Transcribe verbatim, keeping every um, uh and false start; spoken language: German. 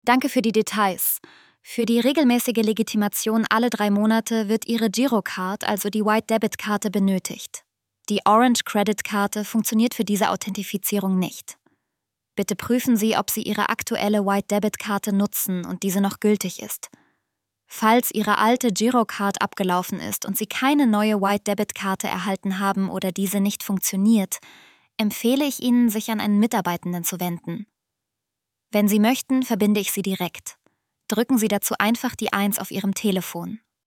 Danke für die Details. Für die regelmäßige Legitimation alle drei Monate wird Ihre Girocard, also die White Debit Karte, benötigt. Die Orange Credit Karte funktioniert für diese Authentifizierung nicht. Bitte prüfen Sie, ob Sie Ihre aktuelle White Debit Karte nutzen und diese noch gültig ist. Falls Ihre alte Girocard abgelaufen ist und Sie keine neue White Debit Karte erhalten haben oder diese nicht funktioniert, empfehle ich Ihnen, sich an einen Mitarbeitenden zu wenden. Wenn Sie möchten, verbinde ich Sie direkt. Drücken Sie dazu einfach die eins auf Ihrem Telefon.